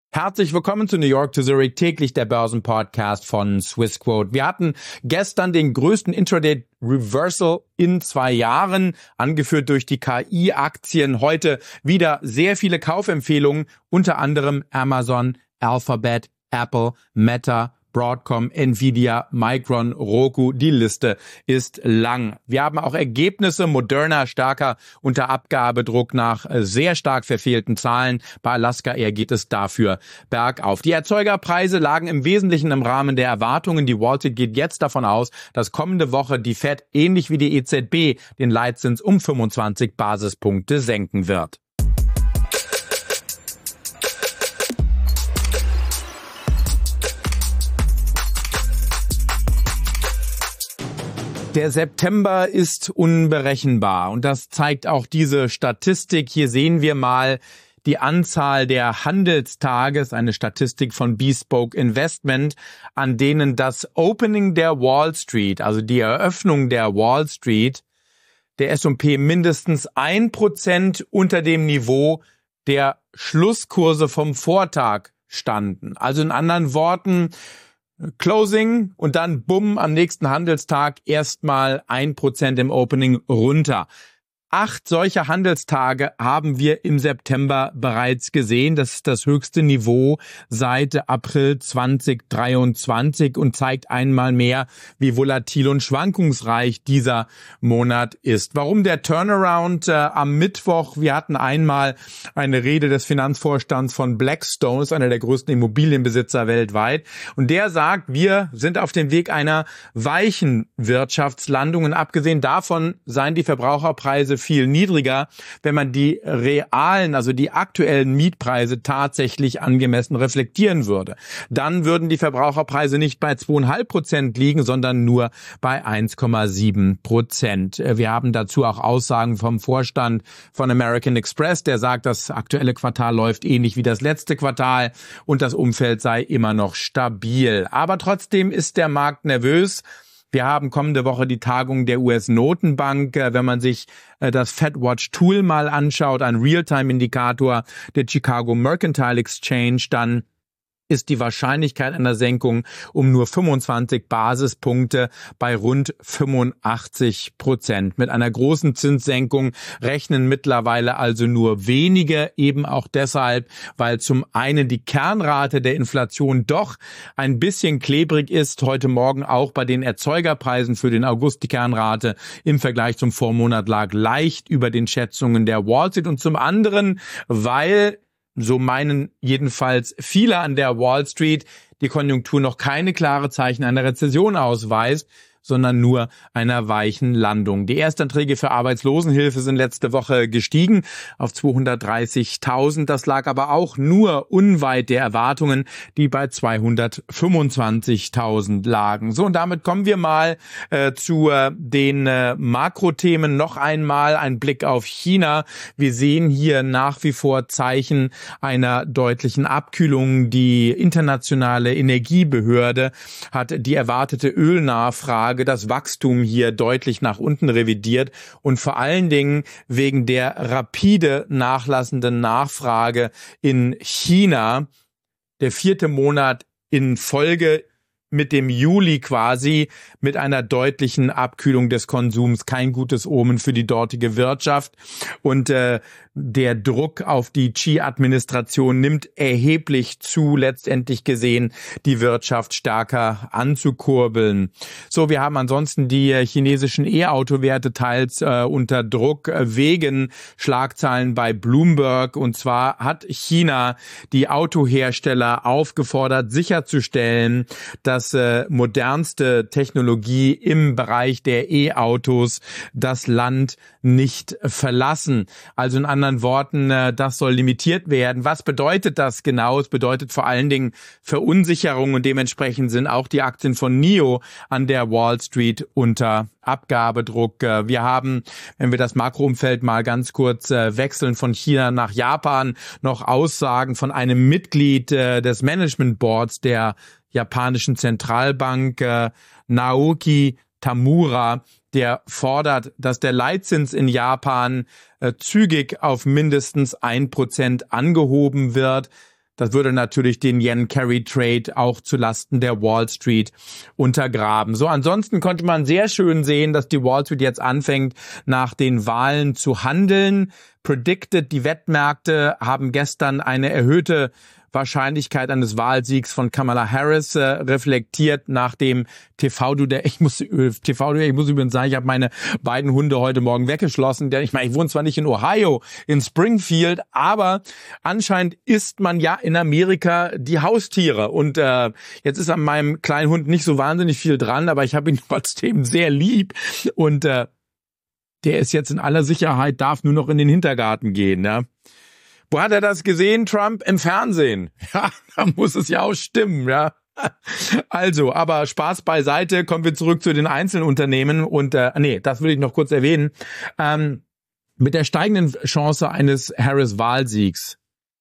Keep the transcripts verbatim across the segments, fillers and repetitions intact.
Herzlich willkommen zu New York to Zurich, täglich der Börsenpodcast von Swissquote. Wir hatten gestern den größten Intraday-Reversal in zwei Jahren, angeführt durch die K I-Aktien. Heute wieder sehr viele Kaufempfehlungen, unter anderem Amazon, Alphabet, Apple, Meta, Broadcom, Nvidia, Micron, Roku. Die Liste ist lang. Wir haben auch Ergebnisse. Moderna stärker unter Abgabedruck nach sehr stark verfehlten Zahlen. Bei Alaska Air geht es dafür bergauf. Die Erzeugerpreise lagen im Wesentlichen im Rahmen der Erwartungen. Die Wall Street geht jetzt davon aus, dass kommende Woche die Fed ähnlich wie die E Z B den Leitzins um fünfundzwanzig Basispunkte senken wird. Der September ist unberechenbar und das zeigt auch diese Statistik. Hier sehen wir mal die Anzahl der Handelstage, eine Statistik von Bespoke Investment, an denen das Opening der Wall Street, also die Eröffnung der Wall Street, der S und P mindestens ein Prozent unter dem Niveau der Schlusskurse vom Vortag standen. Also in anderen Worten, Closing und dann bumm am nächsten Handelstag erstmal ein Prozent im Opening runter. Acht solcher Handelstage haben wir im September bereits gesehen. Das ist das höchste Niveau seit April zwanzig dreiundzwanzig und zeigt einmal mehr, wie volatil und schwankungsreich dieser Monat ist. Warum der Turnaround äh, am Mittwoch? Wir hatten einmal eine Rede des Finanzvorstands von Blackstone, ist einer der größten Immobilienbesitzer weltweit. Und der sagt, wir sind auf dem Weg einer weichen Wirtschaftslandung. Und abgesehen davon seien die Verbraucherpreise viel niedriger, wenn man die realen, also die aktuellen Mietpreise tatsächlich angemessen reflektieren würde. Dann würden die Verbraucherpreise nicht bei zwei Komma fünf Prozent liegen, sondern nur bei eins Komma sieben Prozent. Wir haben dazu auch Aussagen vom Vorstand von American Express, der sagt, das aktuelle Quartal läuft ähnlich wie das letzte Quartal und das Umfeld sei immer noch stabil. Aber trotzdem ist der Markt nervös. Wir haben kommende Woche die Tagung der U S-Notenbank. Wenn man sich das FedWatch-Tool mal anschaut, ein Realtime-Indikator der Chicago Mercantile Exchange, dann ist die Wahrscheinlichkeit einer Senkung um nur fünfundzwanzig Basispunkte bei rund fünfundachtzig Prozent. Mit einer großen Zinssenkung rechnen mittlerweile also nur wenige, eben auch deshalb, weil zum einen die Kernrate der Inflation doch ein bisschen klebrig ist, heute Morgen auch bei den Erzeugerpreisen für den August die Kernrate im Vergleich zum Vormonat lag leicht über den Schätzungen der Wall Street und zum anderen, weil so meinen jedenfalls viele an der Wall Street, die Konjunktur noch keine klare Zeichen einer Rezession ausweist, sondern nur einer weichen Landung. Die Erstanträge für Arbeitslosenhilfe sind letzte Woche gestiegen auf zweihundertdreißigtausend. Das lag aber auch nur unweit der Erwartungen, die bei zweihundertfünfundzwanzigtausend lagen. So, und damit kommen wir mal äh, zu äh, den äh, Makrothemen. Noch einmal ein Blick auf China. Wir sehen hier nach wie vor Zeichen einer deutlichen Abkühlung. Die internationale Energiebehörde hat die erwartete Ölnachfrage, das Wachstum hier deutlich nach unten revidiert und vor allen Dingen wegen der rapide nachlassenden Nachfrage in China, der vierte Monat in Folge mit dem Juli quasi, mit einer deutlichen Abkühlung des Konsums, kein gutes Omen für die dortige Wirtschaft. Und äh, der Druck auf die Xi-Administration nimmt erheblich zu, letztendlich gesehen, die Wirtschaft stärker anzukurbeln. So, wir haben ansonsten die chinesischen E-Auto-Werte teils äh, unter Druck äh, wegen Schlagzeilen bei Bloomberg. Und zwar hat China die Autohersteller aufgefordert, sicherzustellen, dass äh, modernste Technologie im Bereich der E-Autos das Land nicht verlassen. Also in anderen Worten, das soll limitiert werden. Was bedeutet das genau? Es bedeutet vor allen Dingen Verunsicherung und dementsprechend sind auch die Aktien von N I O an der Wall Street unter Abgabedruck. Wir haben, wenn wir das Makroumfeld mal ganz kurz wechseln von China nach Japan, noch Aussagen von einem Mitglied des Management Boards der japanischen Zentralbank, Naoki Tamura, der fordert, dass der Leitzins in Japan äh, zügig auf mindestens ein Prozent angehoben wird. Das würde natürlich den Yen-Carry-Trade auch zulasten der Wall Street untergraben. So, ansonsten konnte man sehr schön sehen, dass die Wall Street jetzt anfängt, nach den Wahlen zu handeln. Predicted, die Wettmärkte haben gestern eine erhöhte Wahrscheinlichkeit eines Wahlsiegs von Kamala Harris äh, reflektiert nach dem T V-Duell. Ich muss äh, T V-Duell, ich muss übrigens sagen, ich habe meine beiden Hunde heute Morgen weggeschlossen. Denn ich meine, ich wohne zwar nicht in Ohio, in Springfield, aber anscheinend isst man ja in Amerika die Haustiere. Und äh, jetzt ist an meinem kleinen Hund nicht so wahnsinnig viel dran, aber ich habe ihn trotzdem sehr lieb. Und äh, der ist jetzt in aller Sicherheit, darf nur noch in den Hintergarten gehen, ne? Wo hat er das gesehen, Trump? Im Fernsehen. Ja, da muss es ja auch stimmen, ja. Also, aber Spaß beiseite, kommen wir zurück zu den Einzelunternehmen und, äh, nee, das will ich noch kurz erwähnen. Ähm, mit der steigenden Chance eines Harris-Wahlsiegs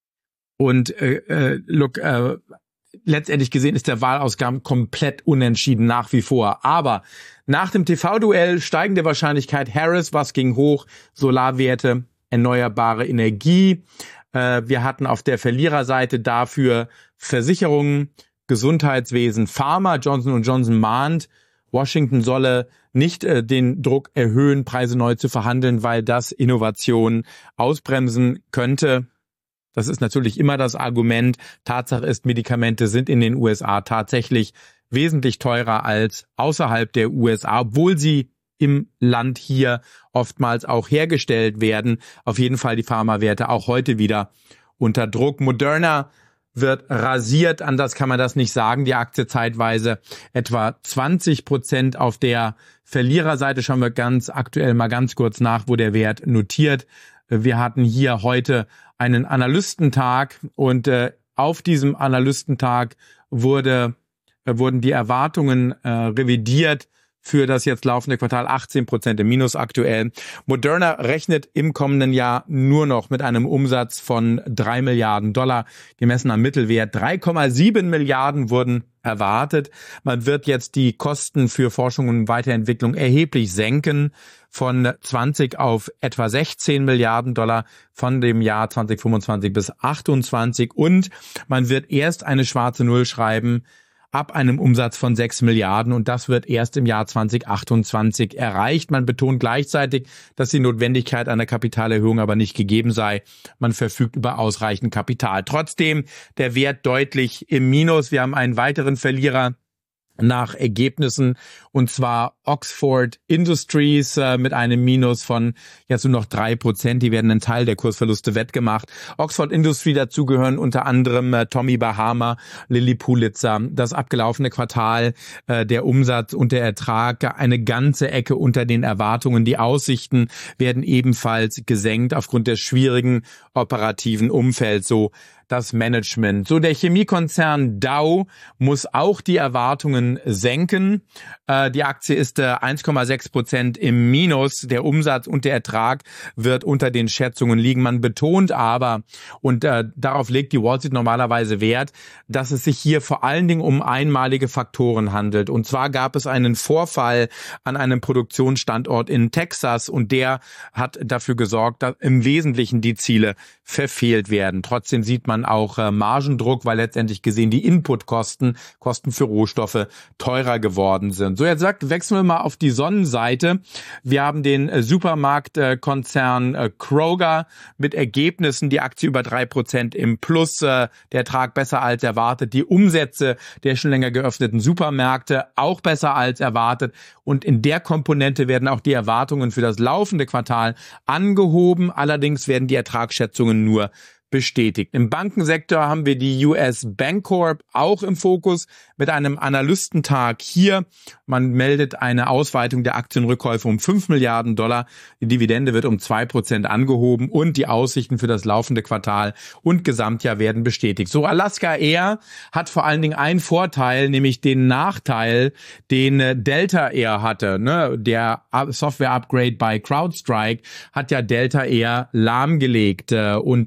und, äh, äh, look, äh, letztendlich gesehen ist der Wahlausgang komplett unentschieden nach wie vor. Aber nach dem T V-Duell steigende Wahrscheinlichkeit Harris, was ging hoch, Solarwerte, erneuerbare Energie. Wir hatten auf der Verliererseite dafür Versicherungen, Gesundheitswesen, Pharma. Johnson und Johnson mahnt, Washington solle nicht äh, den Druck erhöhen, Preise neu zu verhandeln, weil das Innovation ausbremsen könnte. Das ist natürlich immer das Argument. Tatsache ist, Medikamente sind in den U S A tatsächlich wesentlich teurer als außerhalb der U S A, obwohl sie im Land hier oftmals auch hergestellt werden. Auf jeden Fall die Pharmawerte auch heute wieder unter Druck. Moderna wird rasiert, anders kann man das nicht sagen. Die Aktie zeitweise etwa zwanzig Prozent auf der Verliererseite. Schauen wir ganz aktuell mal ganz kurz nach, wo der Wert notiert. Wir hatten hier heute einen Analystentag und äh, auf diesem Analystentag wurde, äh, wurden die Erwartungen äh, revidiert für das jetzt laufende Quartal, achtzehn Prozent im Minus aktuell. Moderna rechnet im kommenden Jahr nur noch mit einem Umsatz von drei Milliarden Dollar, gemessen am Mittelwert. drei Komma sieben Milliarden wurden erwartet. Man wird jetzt die Kosten für Forschung und Weiterentwicklung erheblich senken, von zwanzig auf etwa sechzehn Milliarden Dollar von dem Jahr zwanzig fünfundzwanzig bis achtundzwanzig. Und man wird erst eine schwarze Null schreiben ab einem Umsatz von sechs Milliarden und das wird erst im Jahr zwanzig achtundzwanzig erreicht. Man betont gleichzeitig, dass die Notwendigkeit einer Kapitalerhöhung aber nicht gegeben sei. Man verfügt über ausreichend Kapital. Trotzdem der Wert deutlich im Minus. Wir haben einen weiteren Verlierer nach Ergebnissen, und zwar Oxford Industries äh, mit einem Minus von jetzt nur noch drei Prozent. Die werden einen Teil der Kursverluste wettgemacht. Oxford Industries, dazu gehören unter anderem äh, Tommy Bahama, Lilly Pulitzer. Das abgelaufene Quartal, äh, der Umsatz und der Ertrag, eine ganze Ecke unter den Erwartungen. Die Aussichten werden ebenfalls gesenkt aufgrund des schwierigen operativen Umfelds. So das Management. So, der Chemiekonzern Dow muss auch die Erwartungen senken. Äh, die Aktie ist äh, eins Komma sechs Prozent im Minus. Der Umsatz und der Ertrag wird unter den Schätzungen liegen. Man betont aber, und äh, darauf legt die Wall Street normalerweise Wert, dass es sich hier vor allen Dingen um einmalige Faktoren handelt. Und zwar gab es einen Vorfall an einem Produktionsstandort in Texas und der hat dafür gesorgt, dass im Wesentlichen die Ziele verfehlt werden. Trotzdem sieht man auch äh, Margendruck, weil letztendlich gesehen die Inputkosten, Kosten für Rohstoffe teurer geworden sind. So, jetzt sagt, wechseln wir mal auf die Sonnenseite. Wir haben den äh, Supermarktkonzern äh, Kroger mit Ergebnissen, die Aktie über drei Prozent im Plus, äh, der Ertrag besser als erwartet, die Umsätze der schon länger geöffneten Supermärkte auch besser als erwartet und in der Komponente werden auch die Erwartungen für das laufende Quartal angehoben, allerdings werden die Ertragsschätzungen nur bestätigt. Im Bankensektor haben wir die U S Bancorp auch im Fokus mit einem Analystentag hier. Man meldet eine Ausweitung der Aktienrückkäufe um fünf Milliarden Dollar. Die Dividende wird um zwei Prozent angehoben und die Aussichten für das laufende Quartal und Gesamtjahr werden bestätigt. So, Alaska Air hat vor allen Dingen einen Vorteil, nämlich den Nachteil, den Delta Air hatte. Ne? Der Software-Upgrade bei CrowdStrike hat ja Delta Air lahmgelegt und Alaska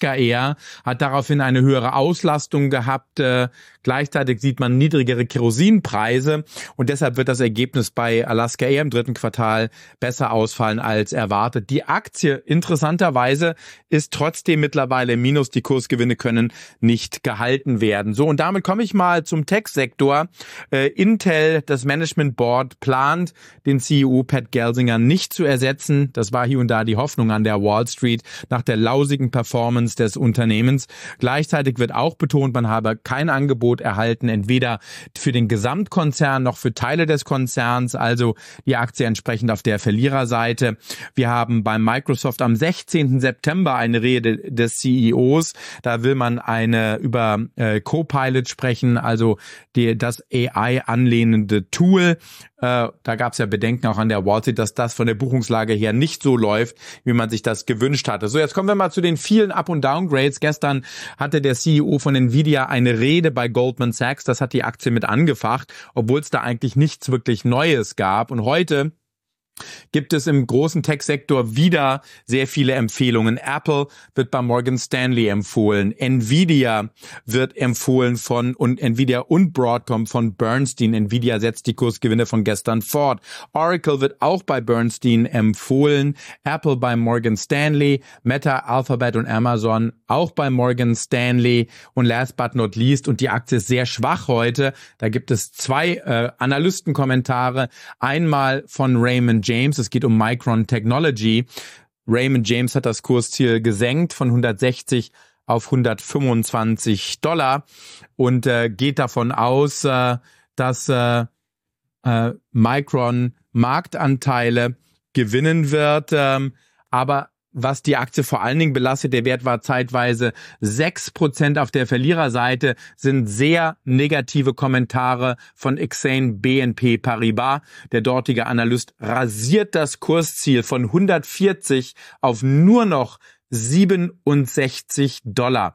Alaska Air hat daraufhin eine höhere Auslastung gehabt. Äh, gleichzeitig sieht man niedrigere Kerosinpreise und deshalb wird das Ergebnis bei Alaska Air im dritten Quartal besser ausfallen als erwartet. Die Aktie interessanterweise ist trotzdem mittlerweile im Minus. Die Kursgewinne können nicht gehalten werden. So, und damit komme ich mal zum Tech-Sektor. Äh, Intel, das Management Board, plant, den C E O Pat Gelsinger nicht zu ersetzen. Das war hier und da die Hoffnung an der Wall Street nach der lausigen Performance des Unternehmens. Gleichzeitig wird auch betont, man habe kein Angebot erhalten, entweder für den Gesamtkonzern noch für Teile des Konzerns, also die Aktie entsprechend auf der Verliererseite. Wir haben bei Microsoft am sechzehnten September eine Rede des C E Os. Da will man eine über äh, Copilot sprechen, also die, das A I anlehnende Tool. Äh, da gab es ja Bedenken auch an der Wall Street, dass das von der Buchungslage her nicht so läuft, wie man sich das gewünscht hatte. So, jetzt kommen wir mal zu den vielen Up- und Downgrades. Gestern hatte der C E O von Nvidia eine Rede bei Goldman Sachs. Das hat die Aktie mit angefacht, obwohl es da eigentlich nichts wirklich Neues gab. Und heute gibt es im großen Tech-Sektor wieder sehr viele Empfehlungen. Apple wird bei Morgan Stanley empfohlen. Nvidia wird empfohlen von und Nvidia und Broadcom von Bernstein. Nvidia setzt die Kursgewinne von gestern fort. Oracle wird auch bei Bernstein empfohlen. Apple bei Morgan Stanley. Meta, Alphabet und Amazon auch bei Morgan Stanley. Und last but not least, und die Aktie ist sehr schwach heute, da gibt es zwei äh, Analystenkommentare. Einmal von Raymond James, es geht um Micron Technology. Raymond James hat das Kursziel gesenkt von hundertsechzig auf hundertfünfundzwanzig Dollar und äh, geht davon aus, äh, dass äh, äh, Micron Marktanteile gewinnen wird, ähm, aber was die Aktie vor allen Dingen belastet, der Wert war zeitweise sechs Prozent auf der Verliererseite, sind sehr negative Kommentare von Exane B N P Paribas. Der dortige Analyst rasiert das Kursziel von hundertvierzig auf nur noch siebenundsechzig Dollar.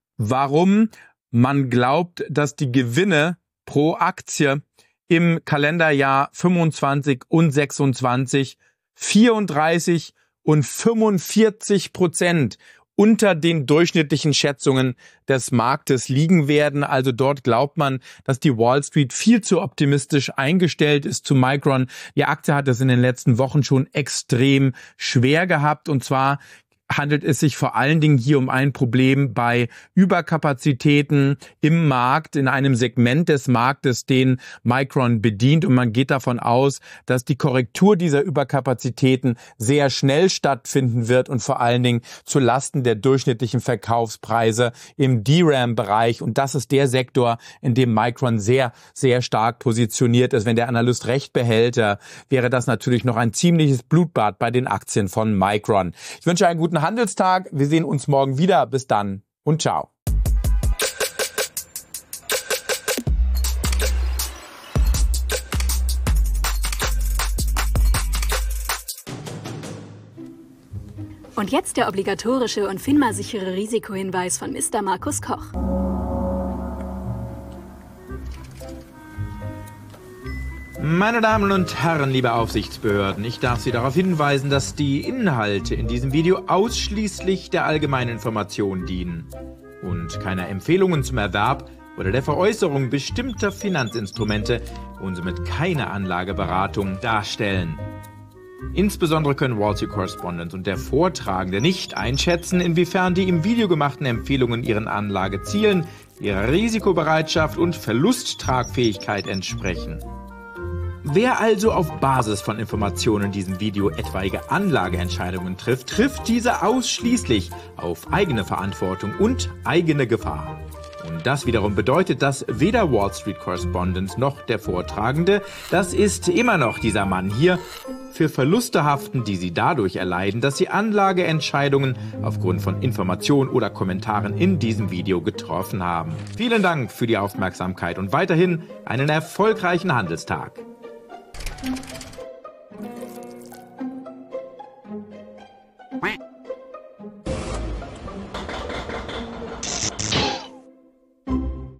Warum? Man glaubt, dass die Gewinne pro Aktie im Kalenderjahr fünfundzwanzig und sechsundzwanzig vierunddreißig und fünfundvierzig Prozent unter den durchschnittlichen Schätzungen des Marktes liegen werden. Also dort glaubt man, dass die Wall Street viel zu optimistisch eingestellt ist zu Micron. Die Aktie hat es in den letzten Wochen schon extrem schwer gehabt, und zwar handelt es sich vor allen Dingen hier um ein Problem bei Überkapazitäten im Markt, in einem Segment des Marktes, den Micron bedient. Und man geht davon aus, dass die Korrektur dieser Überkapazitäten sehr schnell stattfinden wird und vor allen Dingen zu Lasten der durchschnittlichen Verkaufspreise im D RAM-Bereich. Und das ist der Sektor, in dem Micron sehr, sehr stark positioniert ist. Wenn der Analyst recht behält, wäre das natürlich noch ein ziemliches Blutbad bei den Aktien von Micron. Ich wünsche einen guten Handelstag. Wir sehen uns morgen wieder. Bis dann und ciao. Und jetzt der obligatorische und FINMA-sichere Risikohinweis von Mister Markus Koch. Meine Damen und Herren, liebe Aufsichtsbehörden, ich darf Sie darauf hinweisen, dass die Inhalte in diesem Video ausschließlich der allgemeinen Information dienen und keiner Empfehlungen zum Erwerb oder der Veräußerung bestimmter Finanzinstrumente und somit keine Anlageberatung darstellen. Insbesondere können Wall Street Correspondent und der Vortragende nicht einschätzen, inwiefern die im Video gemachten Empfehlungen ihren Anlagezielen, ihrer Risikobereitschaft und Verlusttragfähigkeit entsprechen. Wer also auf Basis von Informationen in diesem Video etwaige Anlageentscheidungen trifft, trifft diese ausschließlich auf eigene Verantwortung und eigene Gefahr. Und das wiederum bedeutet, dass weder Wall Street Correspondent noch der Vortragende, das ist immer noch dieser Mann hier, für Verluste haften, die sie dadurch erleiden, dass sie Anlageentscheidungen aufgrund von Informationen oder Kommentaren in diesem Video getroffen haben. Vielen Dank für die Aufmerksamkeit und weiterhin einen erfolgreichen Handelstag. Quack.